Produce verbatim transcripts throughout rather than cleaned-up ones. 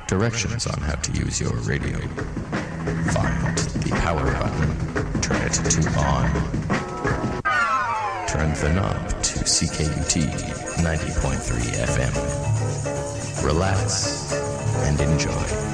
Directions on how to use your radio. Find the power button. Turn it to on. Turn the knob to C K U T ninety point three F M. Relax and enjoy.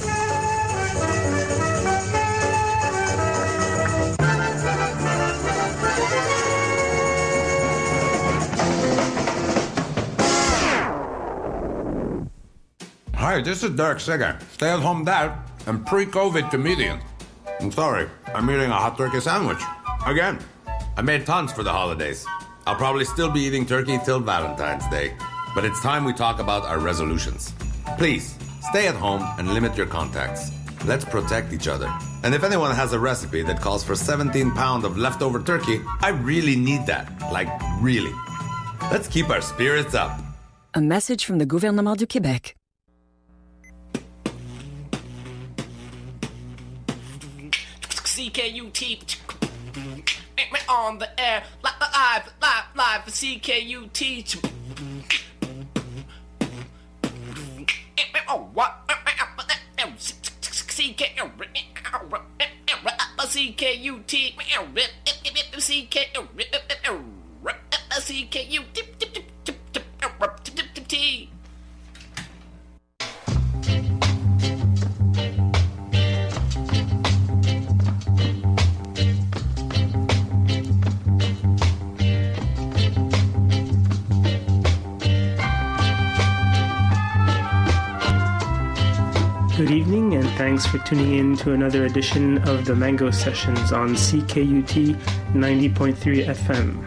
Hi, this is Derek Seger, stay-at-home dad and pre-COVID comedian. I'm sorry, I'm eating a hot turkey sandwich. Again. I made tons for the holidays. I'll probably still be eating turkey till Valentine's Day. But it's time we talk about our resolutions. Please, stay at home and limit your contacts. Let's protect each other. And if anyone has a recipe that calls for seventeen pounds of leftover turkey, I really need that. Like, really. Let's keep our spirits up. A message from the Gouvernement du Québec. C K U T on the air, live, live, live for C K U T. Oh, what? C K C K U T C K C K U T. Good evening, and thanks for tuning in to another edition of the Mango Sessions on C K U T ninety point three F M.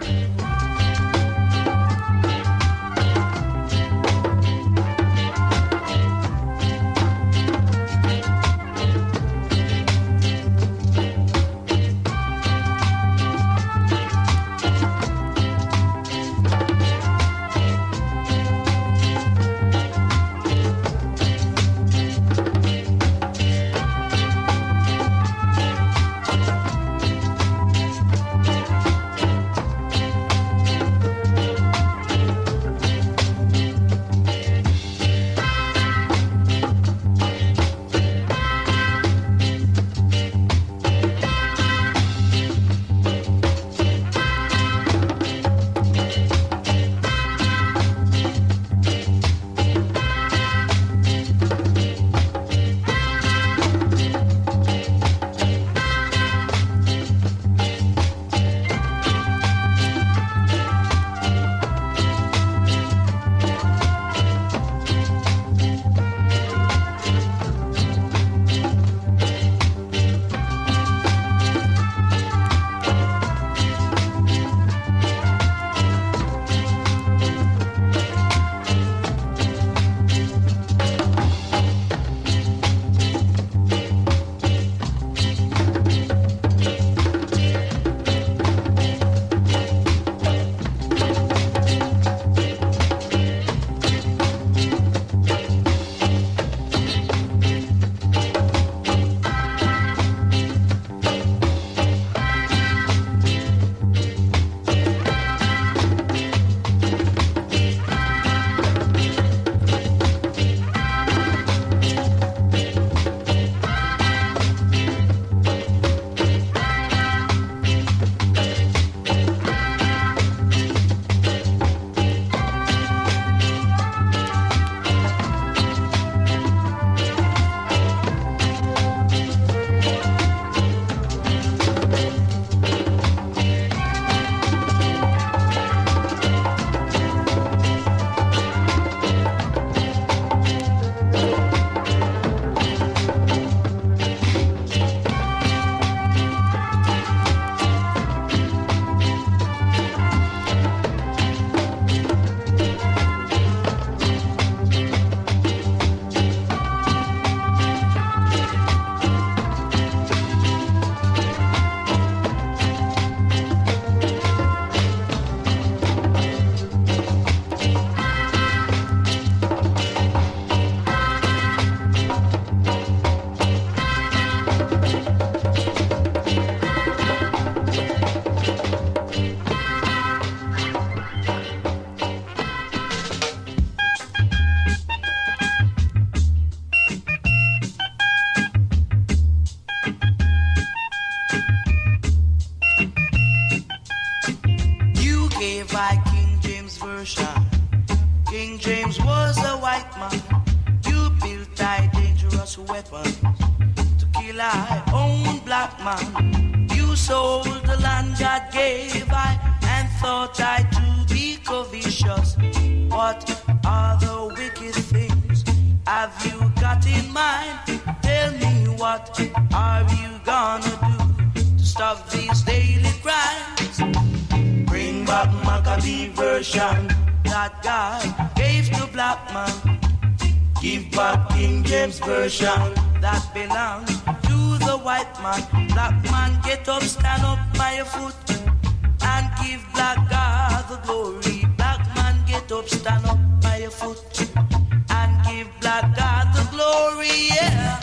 gave I King James Version. King James was a white man. You built I dangerous weapons to kill I own black man. You sold the land God gave I and thought I to be covetous. What are the wicked things have you got in mind? Tell me, what are you gonna do to stop these daily crimes? Bring back Maccabee version that God gave to black man. Give back King James version that belongs to the white man. Black man, get up, stand up by your foot and give black God the glory. Black man, get up, stand up by your foot and give black God the glory, yeah.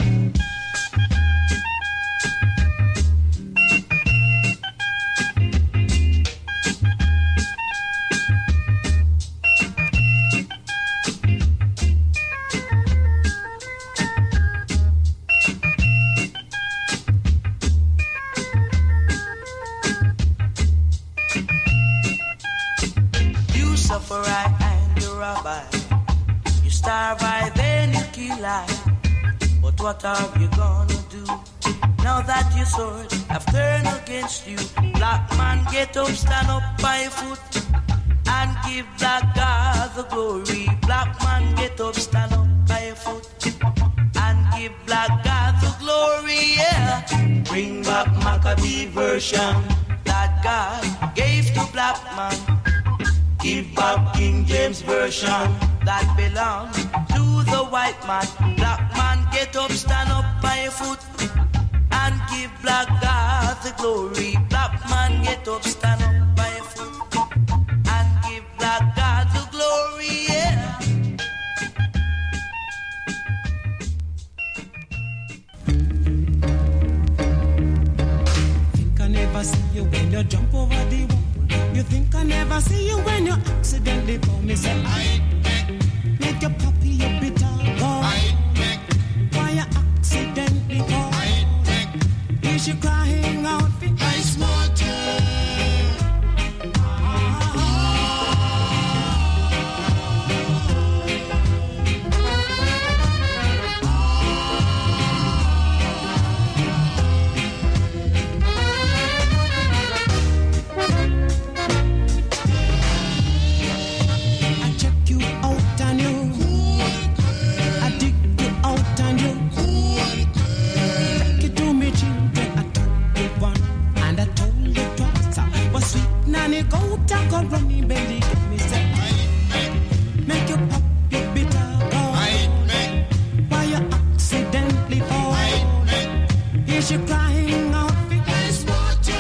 Suffer I and the rabbi. You starve I, then you kill I. But what are you gonna do now that your sword have turned against you? Black man, get up, stand up by your foot and give black God the glory. Black man, get up, stand up by your foot and give black God the glory, yeah. Bring back Maccabee version that God gave to black man. Give back King James version that belongs to the white man. Black man, get up, stand up by your foot and give black God the glory. Black man, get up, stand up by your foot and give black God the glory, yeah. Think I never see you when you jump over the wall. You think I never see you when you accidentally fall. Me say I make your puppy your bitter ball. Why you accidentally fall? Is she crying out for ice water? Go tackle running belly, get me say make, make you pop your bitter ball. Why you accidentally fall? Is she crying out for ice water?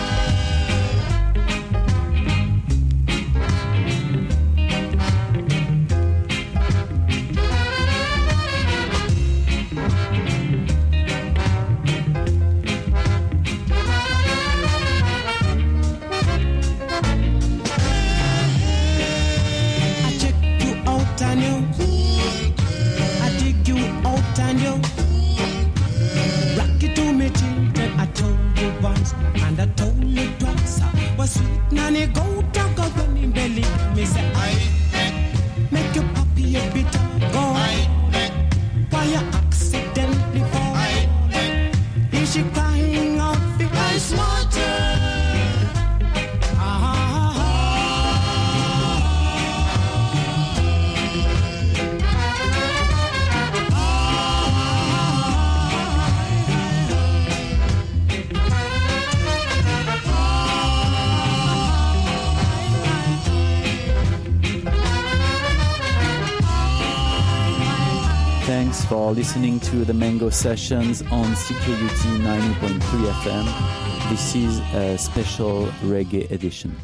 And I told you twice, was sweet nanny go talk up running belly. Me say I make your puppy a bitter go. Why you accidentally fall? Is she crying out for ice water? Thanks for listening to the Mango Sessions on C K U T ninety point three F M. This is a special reggae edition.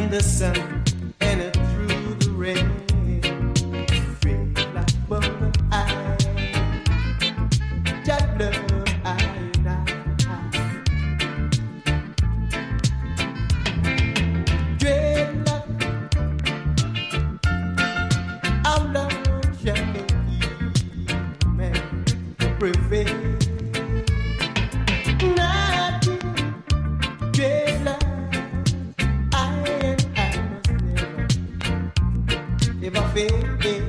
in the sun and through the rain. Dream like bubble eye, just love I and I. Dreadlock, our love shall man prevail. Not dreadlock. If I fail,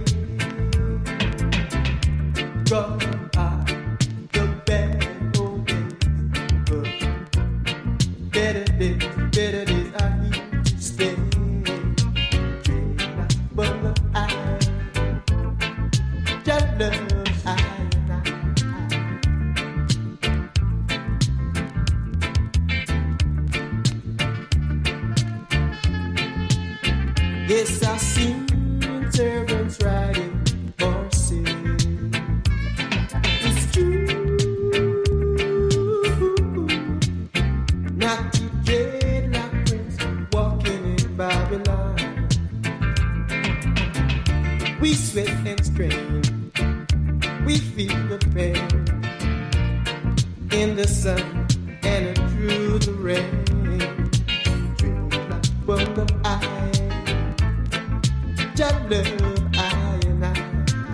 go out the bad old days, better days, better days I need to stay. But I just love I and I. Yes, I see servants riding horses. It's true, not to dreadlock prince walking in Babylon. We sweat and strain, we feel the pain in the sun and through the rain. Dreadlock bungle eye, just love I and I.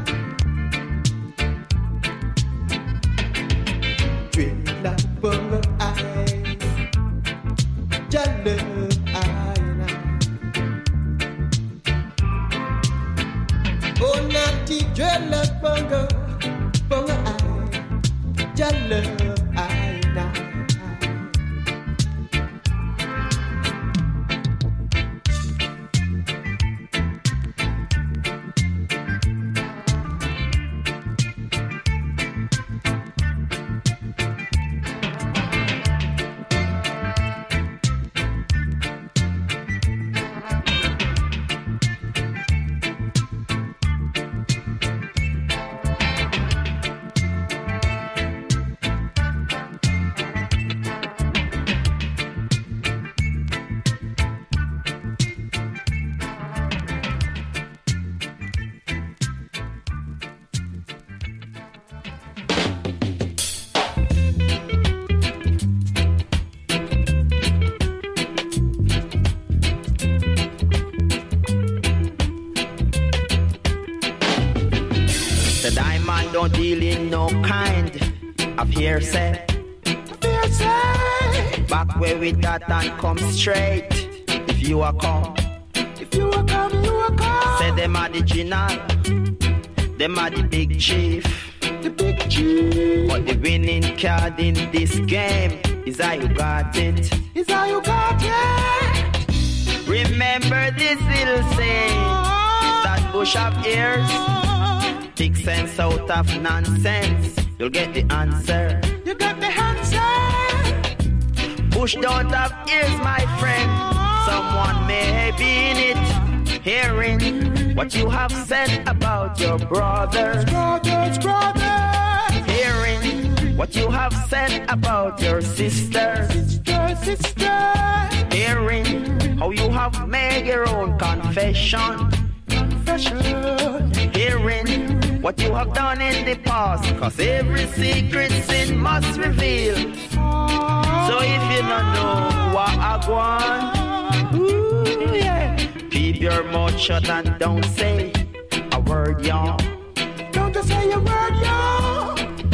Dreadlock bungle eye, just love I and I. Oh, naughty dreadlock bungle, bungle eye, just love I and I. Don't deal in no kind of hearsay. Hearsay. Back where we that and come straight. If you are come, if you are come, you are come. Say them are the general, them are the big chief, the big chief. But the winning card in this game is how you got it. Is how you got it. Remember this little saying, that bush of ears. Big sense out of nonsense. You'll get the answer. You get the answer. Bush don't have ears, my friend. Someone may be in it, hearing what you have said about your brothers. Brothers, brothers. Hearing what you have said about your sisters. Sisters, sisters. Hearing how you have made your own confession. Confession. Hearing what you have done in the past, cause every secret sin must reveal. So if you don't know what I want, ooh, yeah, keep your mouth shut and don't say a word, y'all. Don't just say a word, y'all.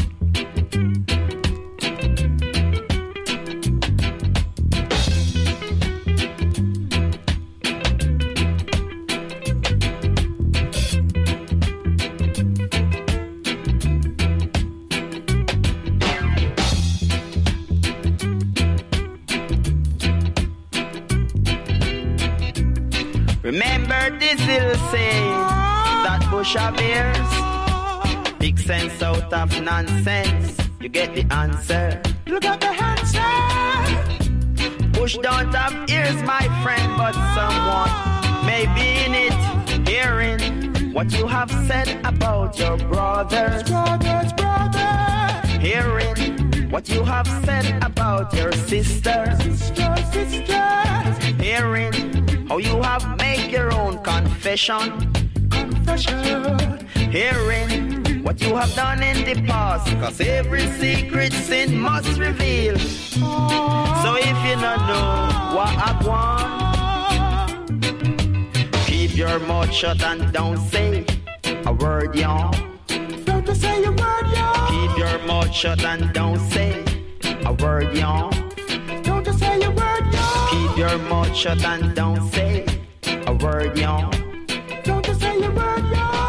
Remember this little saying, that bush of ears, big sense out of nonsense. You get the answer. You got the answer. Bush don't have ears, my friend, but someone may be in it, hearing what you have said about your brothers. Brothers, brothers. Hearing what you have said about your sisters. Sisters, sisters. Hearing Oh, you have made your own confession. Confession. Hearing what you have done in the past, cause every secret sin must reveal. So if you not know what I want, keep your mouth shut and don't say a word, y'all. Don't say a word, y'all. Keep your mouth shut and don't say a word, y'all. Don't say a word, y'all. Keep your mouth shut and don't say a word, y'all. Don't say a word, y'all.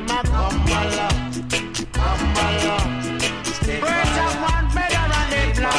Birds of one feather and they fly.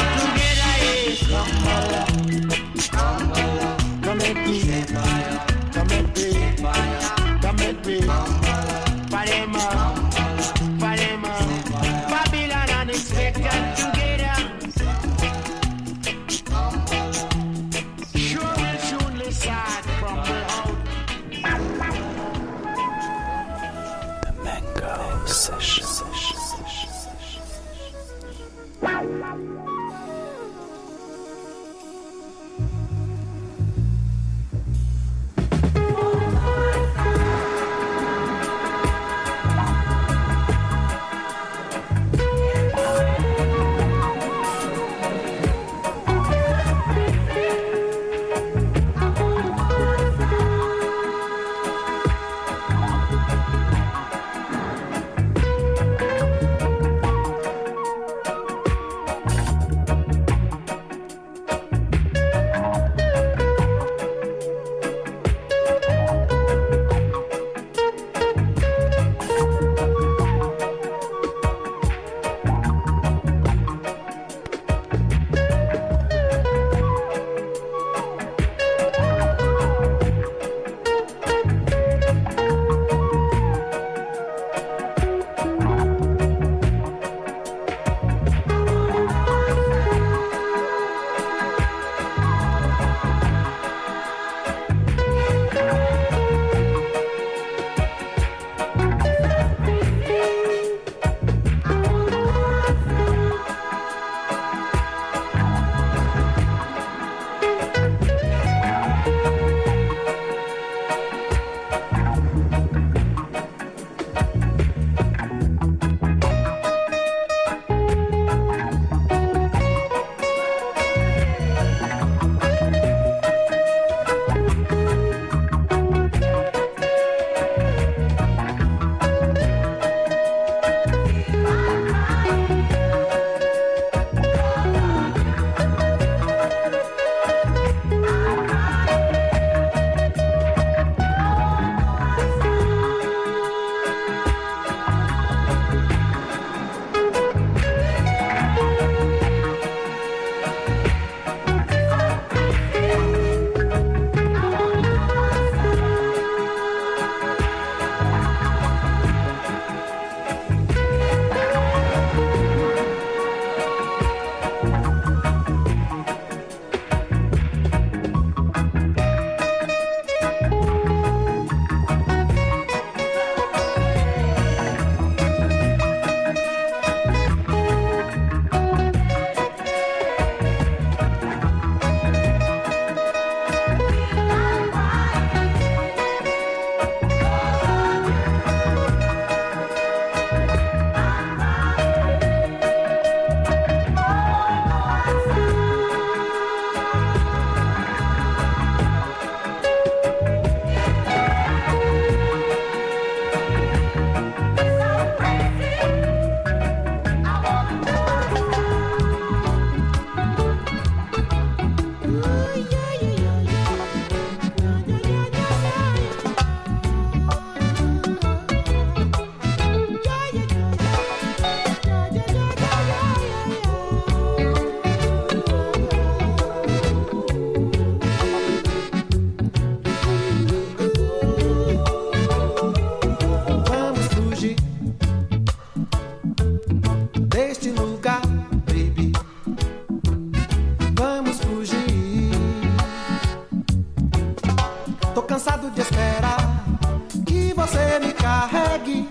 Tô cansado de esperar que você me carregue.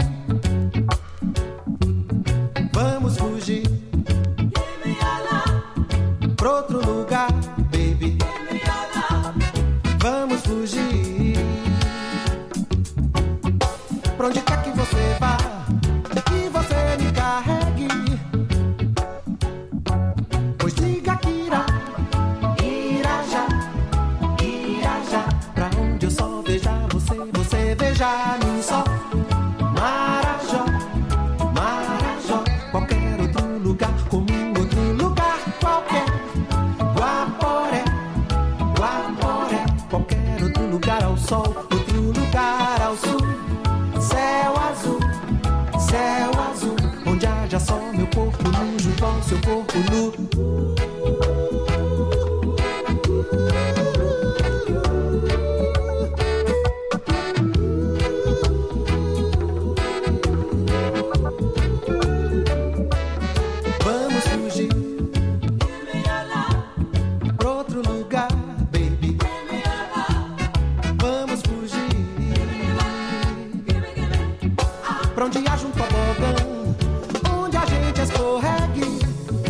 Vamos fugir pra outro lugar, baby. Vamos fugir. Pra onde quer que você vá, que você me carregue. Pois diga que irá, irá já, irá já. Pra onde eu só veja você, você veja mim só. Marajó, Marajó, qualquer outro lugar comum, outro lugar qualquer. Guaporé, Guaporé, qualquer outro lugar ao sol, outro lugar ao sul. Céu azul, céu azul, onde haja só meu corpo nu junto ao seu corpo nu. Vamos fugir pra outro lugar, baby. Vamos fugir pra onde haja um tobogã, onde a gente escorregue.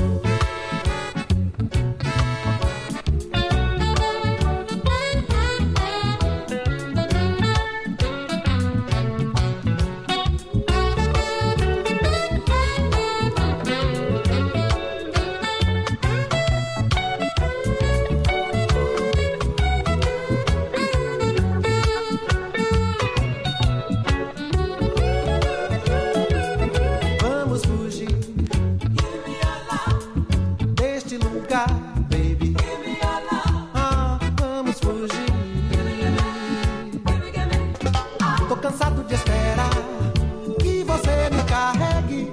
Vamos fugir deste lugar, baby. Ah, vamos fugir. Tô cansado de esperar que você me carregue.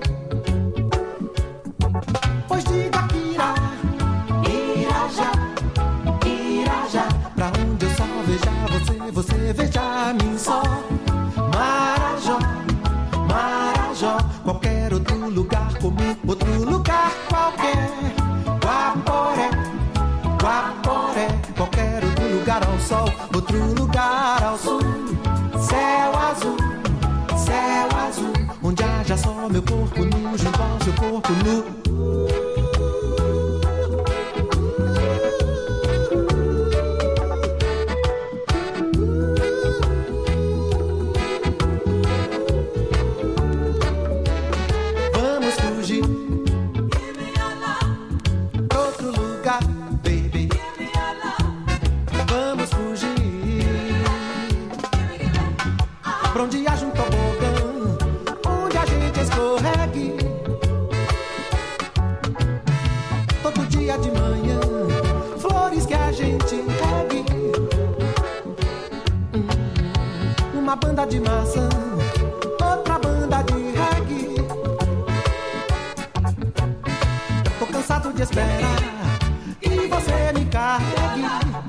Pois diga que irá, irá já, irá já. Pra onde eu só veja você, você veja mim só. Marajó, Marajó, qualquer outro lugar comum, outro lugar qualquer. Guaporé, Guaporé, qualquer outro lugar ao sol, outro lugar ao sul. Céu azul, céu azul, onde haja só meu corpo nu junto ao seu corpo nu. Vamos fugir pra outro lugar, baby. Vamos fugir pra onde haja um tobogã, onde a gente escorregue. Todo dia de manhã, flores que a gente regue. Hum, Uma banda de maçã, outra banda de reggae. Tô cansado de esperar que você me carregue.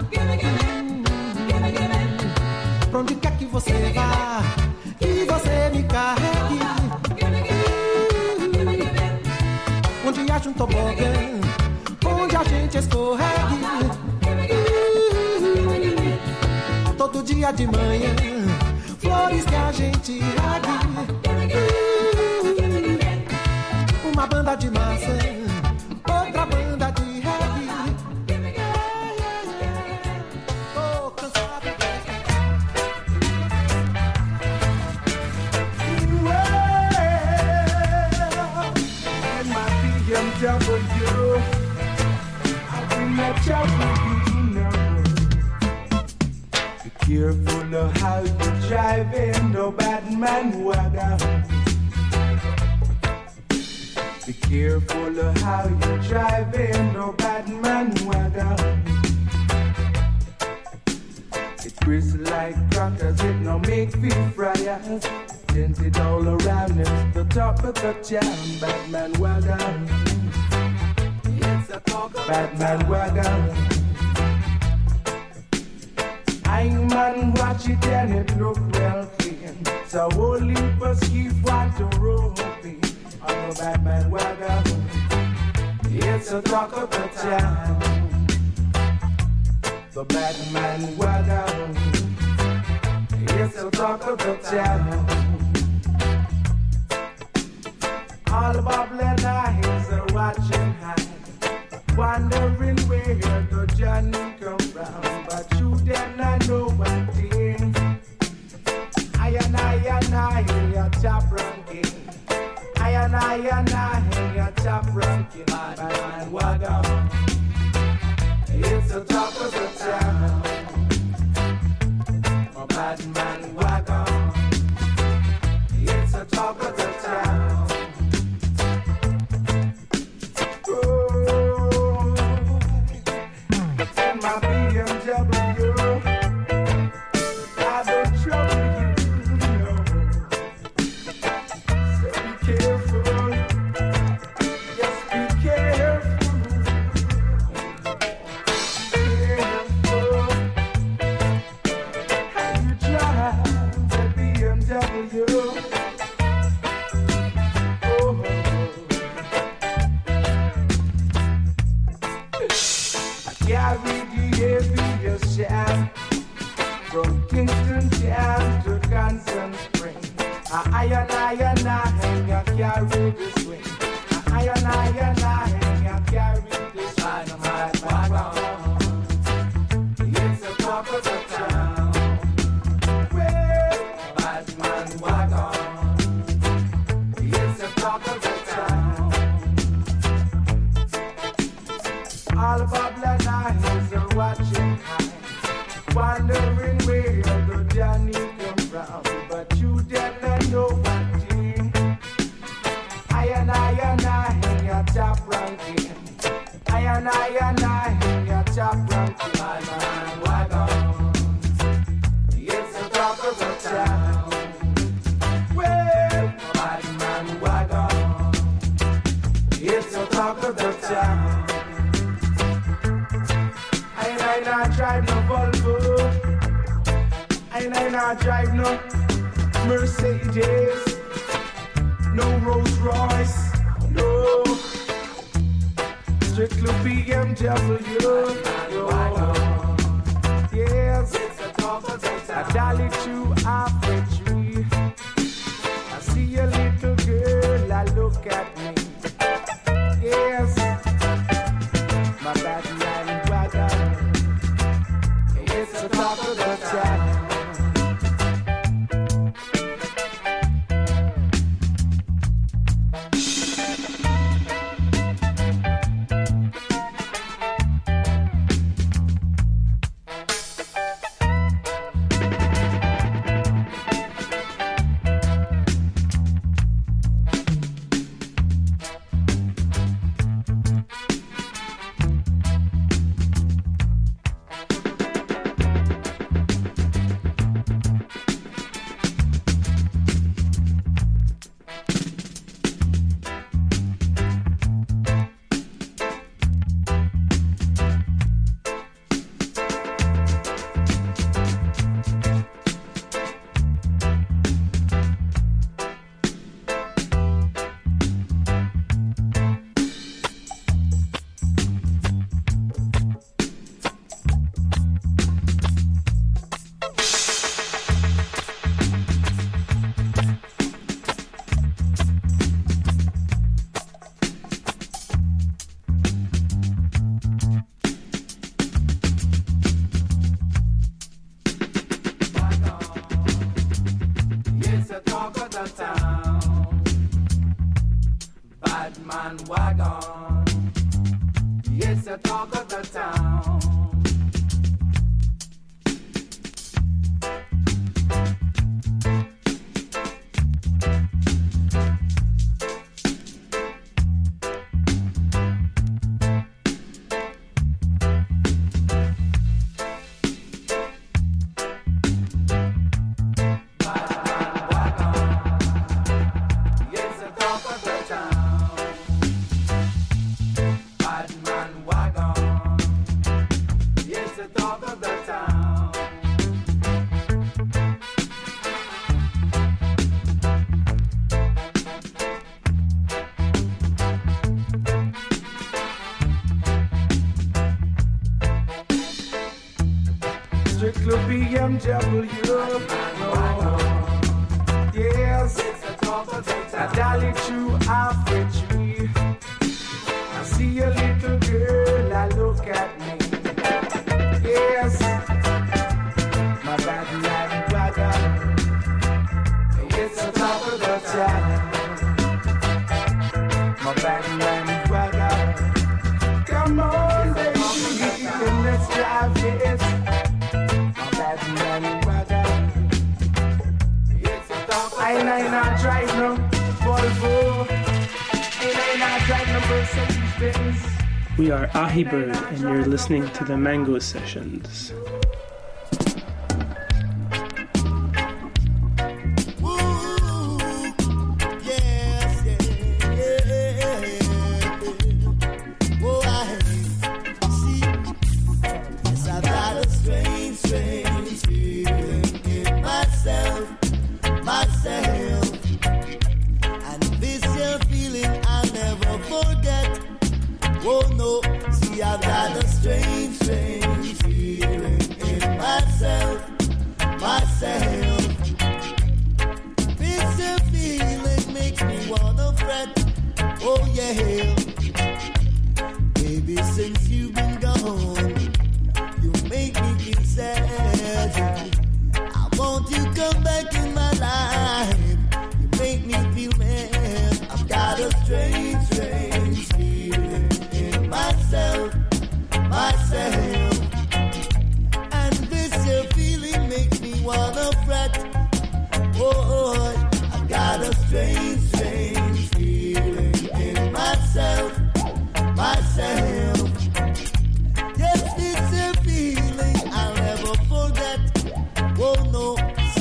Pra onde quer que você vá, que você me carregue. Onde haja um tobogã, onde a gente escorregue. Todo dia de manhã, flores que a gente regue. Uma banda de maçã, outra banda de reggae. Tô cansado de and my B M W, I will not shout with you now. Be careful of how you drive in the bad man wagon. Be careful of how you drive in the bad man wagon. It crisp like crackers, it no make feel fryers. Tinted all around, it's the top of the town. Batman wagon, it's a Batman wagon. I man watch it and it look well clean. So only for ski want to roll me on the Batman wagon. It's a talk of the town. The Batman wagon. It's the talk of the town. All the bubbling eyes are watching high, wondering where the journey come from. But you did not know one thing. I and I and I, your top ranking. I and I and I, your top ranking. Bad man, what up? It's the talk of the town. A bad man, what up? It's the talk of the town. My B M W, I've been trouble you, know. So be careful, just be careful, careful. How you drive that B M W? Oh. I carry heaviest shaft from Kingston Jam to Constant Spring. I and I and I hang, I carry the swing. I and I and I hang, I carry the swing. My wagon, it's the talk of the town. Well, bad man wagon, it's the talk of the town. All about black eyes are watching high, wondering where the journey come from. But you did not know one thing. I and I and I hang your top ranking. I and I and I hang your top ranking. My man, wagon, it's the talk of the town. Well, bad man, wagon, it's the talk of the town. I not drive no Volvo, I not drive no Mercedes, no Rolls Royce, no, strictly B M W. Yes, it's a talk of the town. I dolly to halfway tree. I see a little girl, I look at me. Yes, my bad man wagon. It's the talk of the town. strictly B M W. Oh, yes, I dolly to halfway tree. I see a little girl, I look at me. Yes, my bad life brother. It's the top of the town. My bad life brother. Come on, baby, and let's drive this. My bad life brother. It's the top of the town. I ain't not drive no Volvo. I ain't not drive no Mercedes Benz. We are Ahi Bird, and you're listening to the Mango Sessions. Oh no, see I've got a strange, strange feeling in myself, myself. This a feeling makes me wanna fret, oh yeah. Baby, since you've been gone, you make me feel sad. I want you to come back in my life, you make me feel mad. I've got a strange, strange feeling myself, myself, and this your feeling makes me wanna fret. Oh, I got a strange, strange feeling in myself, myself. Yes, this your feeling I'll never forget. Oh no,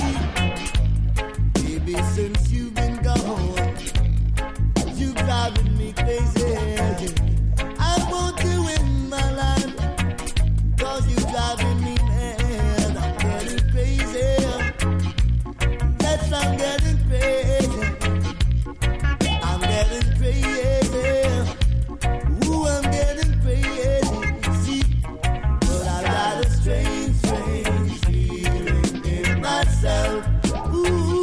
see, baby, since you've been gone, you driving me crazy. I want you in my life, cause you driving me mad. I'm getting crazy. Yes, I'm getting crazy. I'm getting crazy. Ooh, I'm getting crazy. See, but I got a strange, strange feeling in myself. Ooh,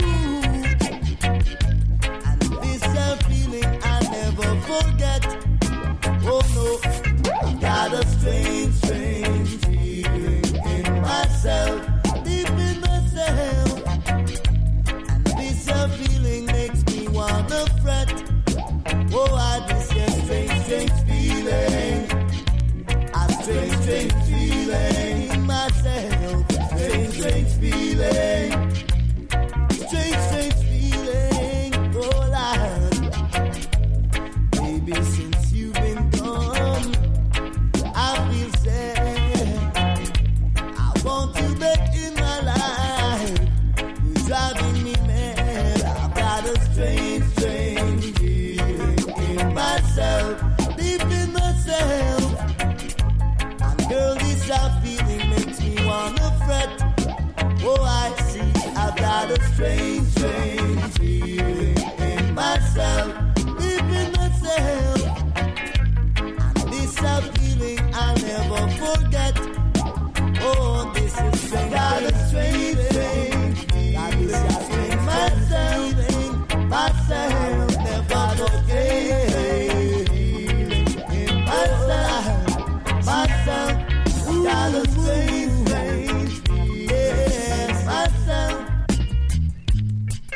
and this a feeling I never forget. Oh no, I got a strange, strange feeling in myself, deep in myself. And this a feeling makes me wanna fret. Oh, I just get strange, strange feeling. A strange, strange feeling in myself. Strange, strange feeling. Strange, strange feeling. Oh, Lord. Baby, since you've been gone, I feel sad. I want you back in my life. You're driving me mad. I've got a strange, strange feeling in myself, deep in myself. And girl, this a feeling makes me wanna fret. Oh, I see, I've got a strange, strange feeling in myself, deep in myself. And this a feeling I'll never forget. Oh, this is strange, got a strange, strange feeling in myself, myself, never forget. In myself, myself, got a strange, strange feeling, myself.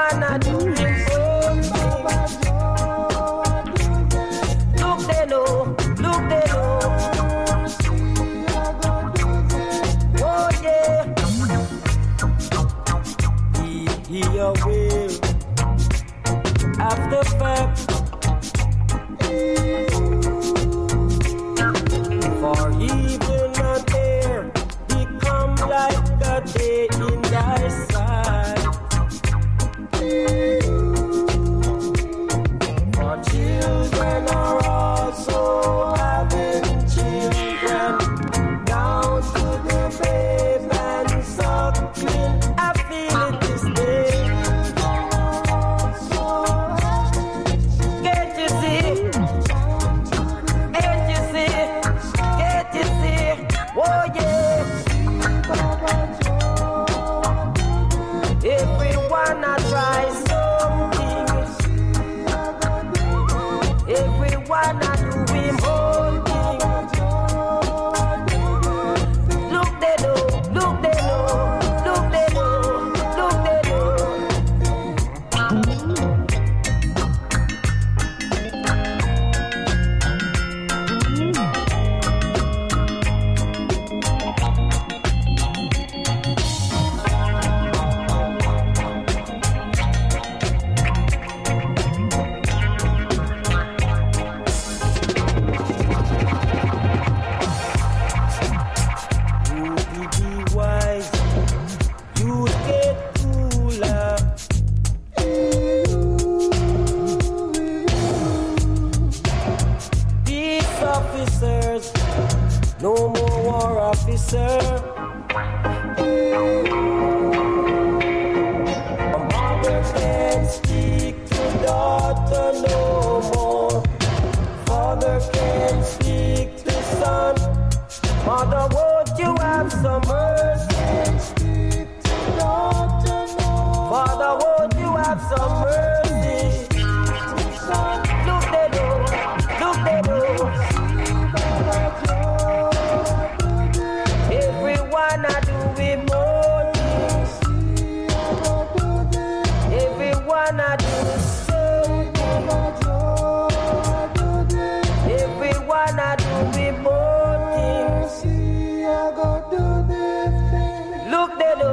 Everyone I do him home. Look they know, look they know. Oh yeah. He, he will after Feb. For even a there, he come like a day in thy sight. For children are also having children, down to the babe and suckling. I feel it this day. Can't you see? Can't you see? Can't you see? Oh yeah. Everyone I try something. Everyone I do him whole thing. Look they know, look they know, look they know, look they know. You be wise, you get cooler. Peace officers, no more war officer. A mother can speak to daughter no more. Father can speak to son. Mother, won't you have some mercy? Father, won't you have some mercy? Look they do, look they do. Everyone I do with money. Everyone I do something. Everyone I do with money. Look they do.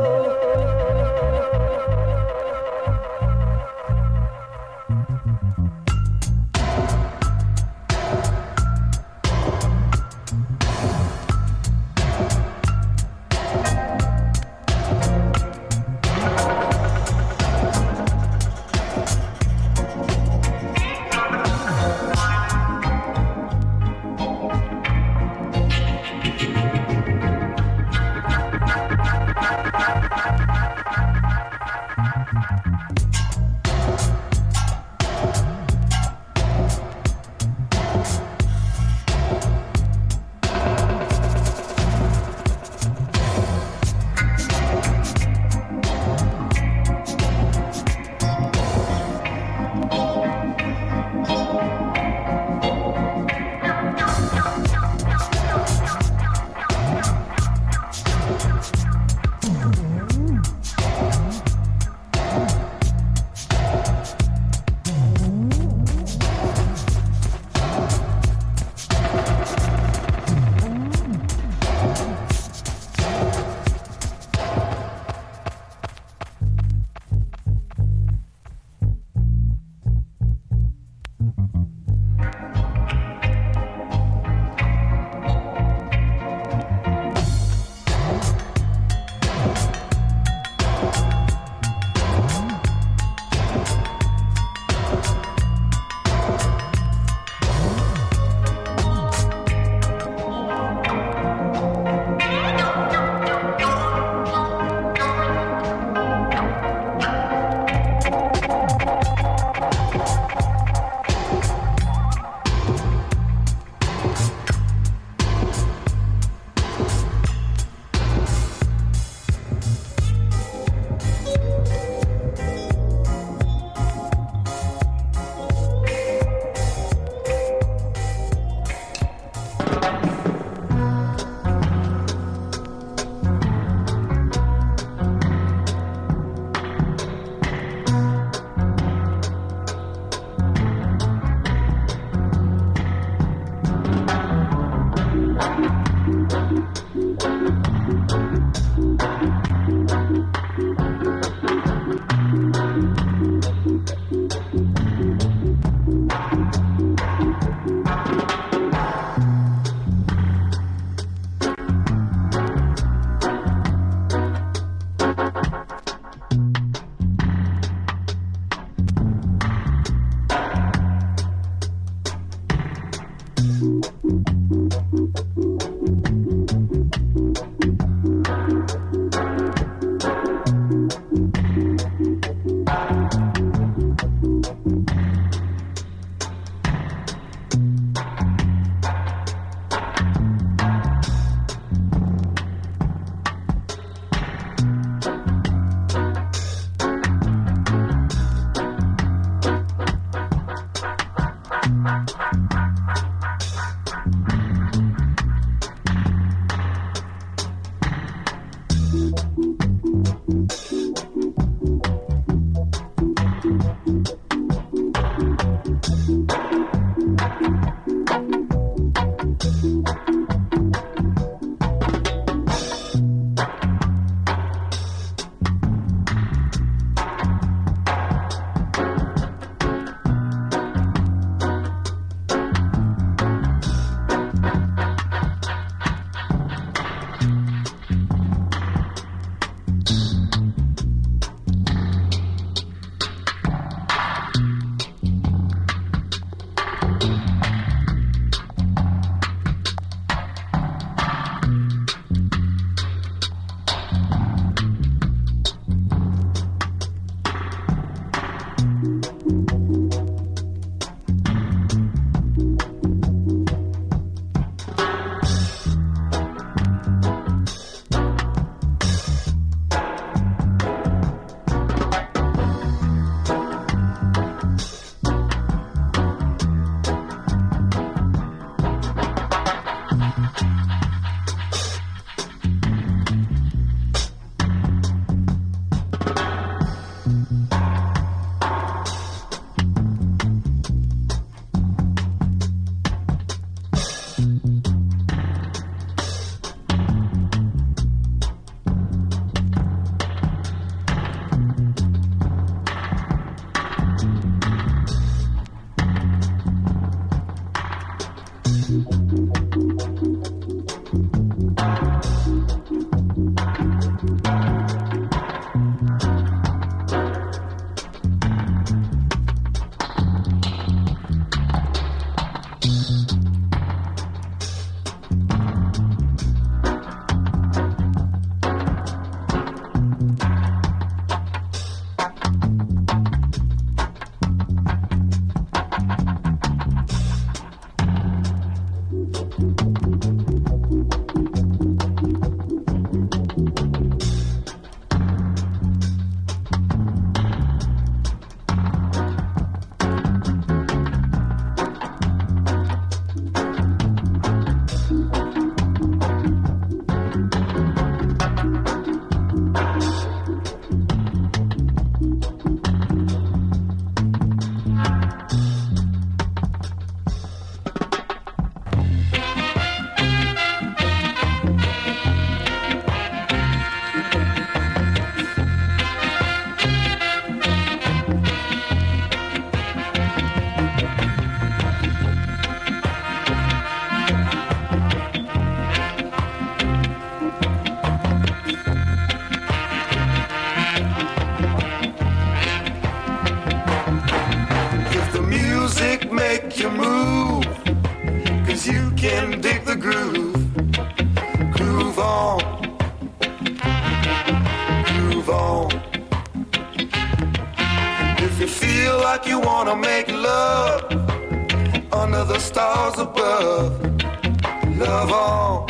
If you feel like you wanna make love under the stars above, love on,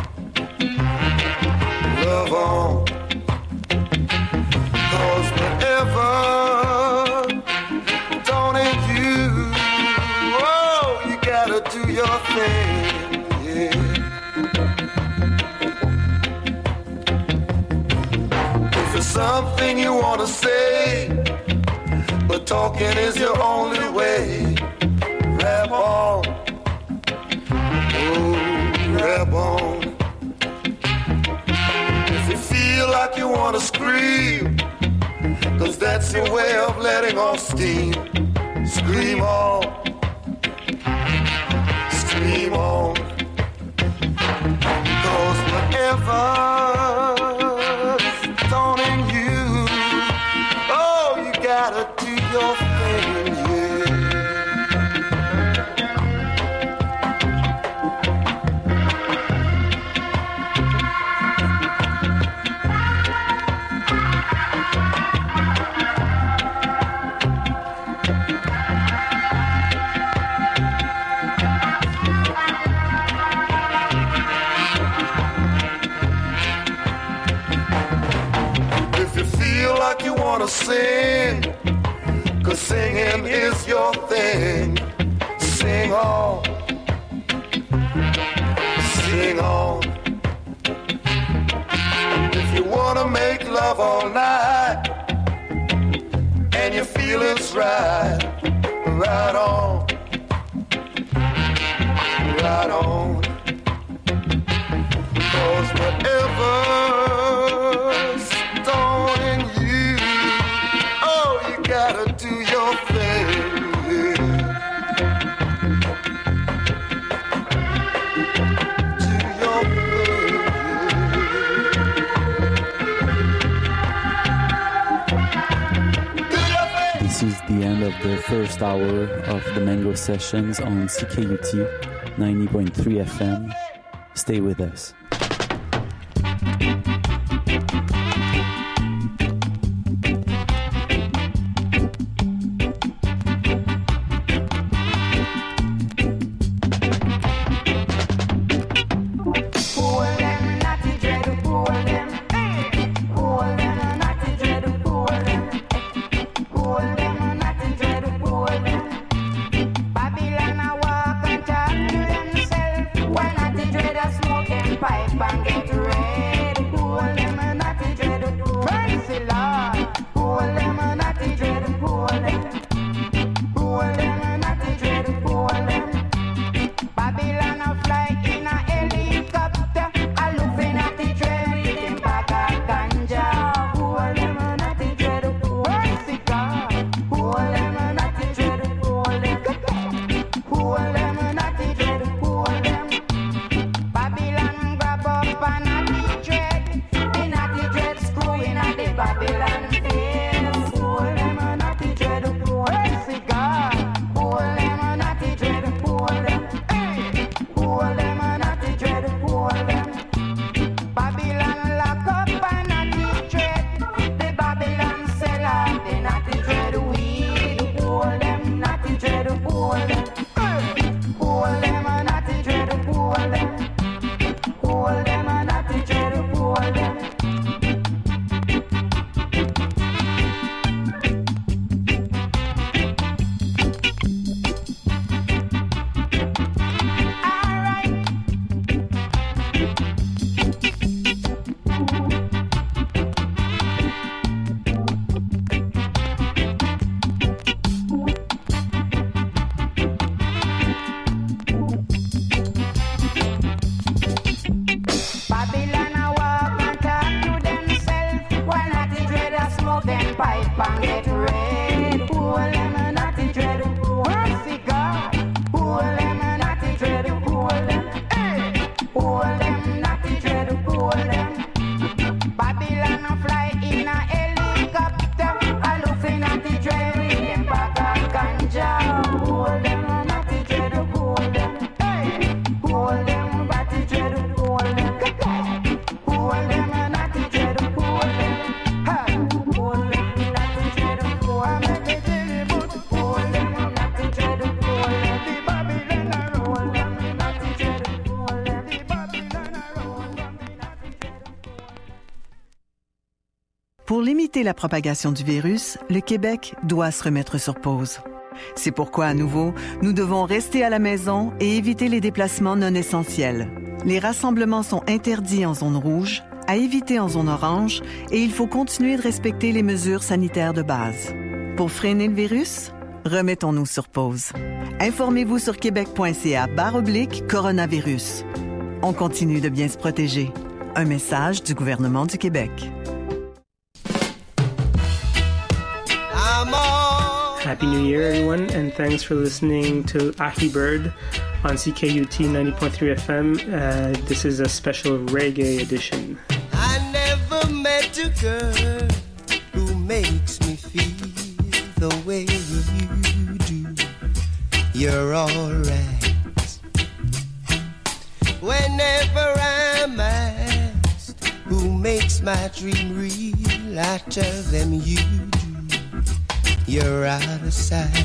love on. Cause whatever don't it you, oh, you gotta do your thing, yeah. If there's something you wanna say, but talking is your only way, rap on, oh, rap on. If you feel like you wanna scream, cause that's your way of letting off steam, scream on, scream on. Cause whatever's daunting you, oh, you gotta do your thing, yeah. Like you wanna sing, cause singing is your thing. Sing on, sing on. If you wanna make love all night and you feel it's right, right on, right on. Cause whatever's daunting you, oh, you gotta do your thing, yeah. Do your thing. This is the end of the first hour of the Mango Sessions on C K U T ninety point three F M. Stay with us. Babylon a walk and talk to himself. Why not the dread of smoking pipe? éviter la propagation du virus, le Québec doit se remettre sur pause. C'est pourquoi, à nouveau, nous devons rester à la maison et éviter les déplacements non essentiels. Les rassemblements sont interdits en zone rouge, à éviter en zone orange, et il faut continuer de respecter les mesures sanitaires de base. Pour freiner le virus, remettons-nous sur pause. Informez-vous sur québec.ca barre oblique coronavirus. On continue de bien se protéger. Un message du gouvernement du Québec. Happy New Year, everyone, and thanks for listening to Ahi Bird on C K U T ninety point three F M. Uh, this is a special reggae edition. I never met a girl who makes me feel the way you do. You're alright. Whenever I'm asked who makes my dream real, I tell them you do. You're out of sight.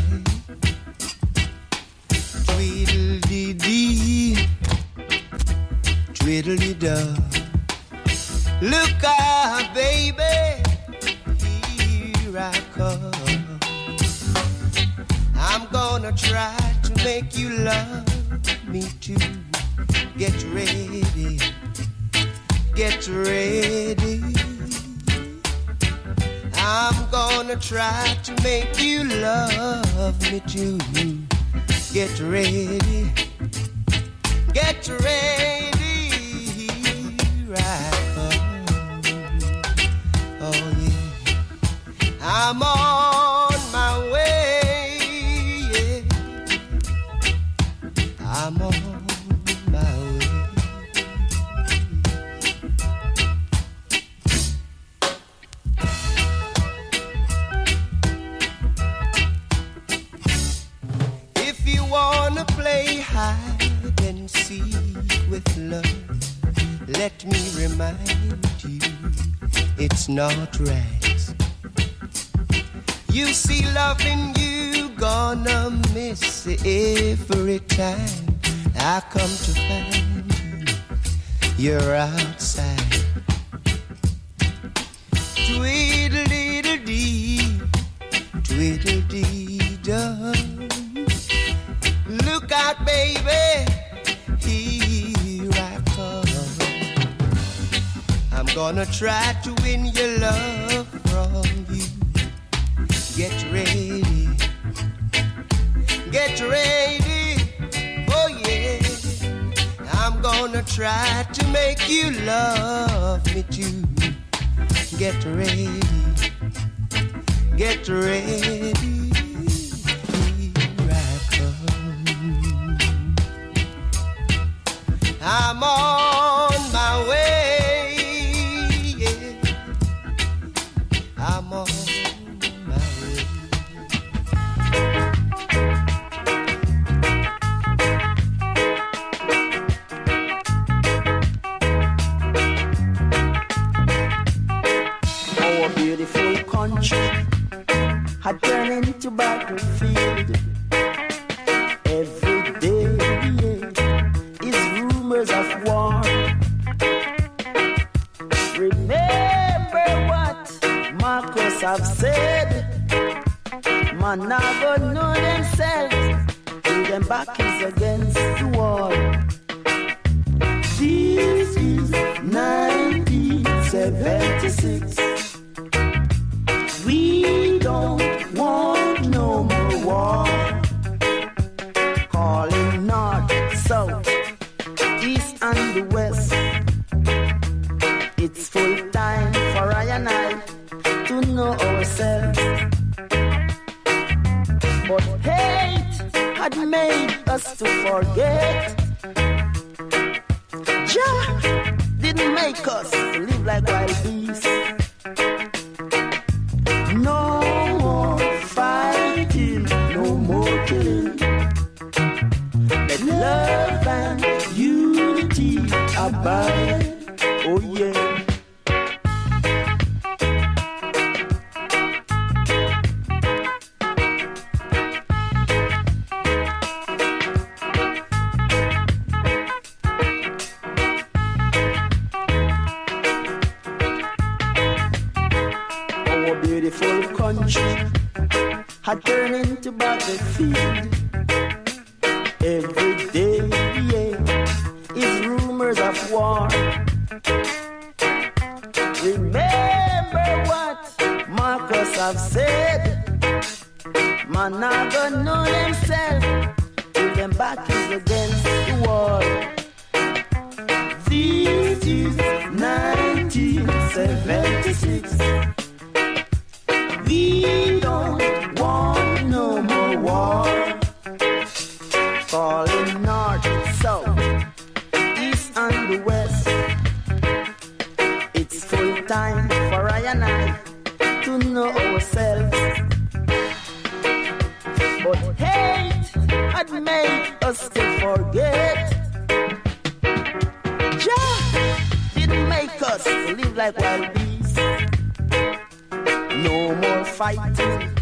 Tweedledee, twiddly-dum. Look out, baby, here I come. I'm gonna try to make you love me too. Get ready, get ready. I'm gonna try to make you love me too. Get ready, get ready, right on. Oh yeah, I'm on my way, yeah. I'm on my way. If you wanna play hide and seek with love, let me remind you, it's not right. You see, loving you gonna miss every time I come to find you, you're outside. Tweedledee, tweedledee-dum. Look out, baby, here I come. I'm gonna try to win your love from you. Get ready, get ready, oh yeah. I'm gonna try to make you love me too. Get ready, get ready. I'm on my way, yeah. I'm on my way. Our beautiful country had turned into battlefield. Every day, yeah, is rumors of war. Remember what Marcus have said. Man never know themselves till them back is against the wall. This is nineteen seventy-six. We don't want no more war. Calling north, south, east and the west. It's full time for I and I to know ourselves. But hate had made us to forget. Jah didn't make us to live like wild beasts. No more fighting, no more killing. Let love and unity abide. Oh yeah. had turned into battlefield. Every day, yeah, is rumors of war. Remember what Marcus have said. Man not gonna know themselves till them back is against the wall. This is nineteen seventy-six. We don't want no more war. Calling north, south, east and the west. It's full time for I and I to know ourselves. But hate had made us to forget. Jah didn't make us live like wild beasts. No more fighting,